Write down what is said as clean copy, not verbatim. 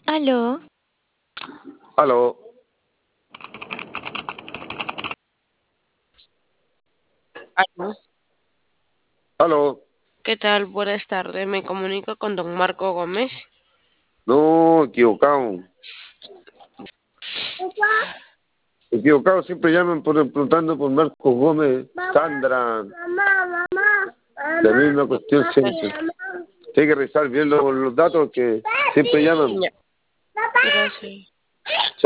Aló, Aló, Aló, aló. ¿qué tal? Buenas tardes. Me comunico con don Marco Gómez. No, equivocado. Equivocado, siempre llaman preguntando por Marcos Gómez, Sandra. La misma cuestión siempre. Tiene que revisar bien los datos que siempre llaman. Ya, gracias.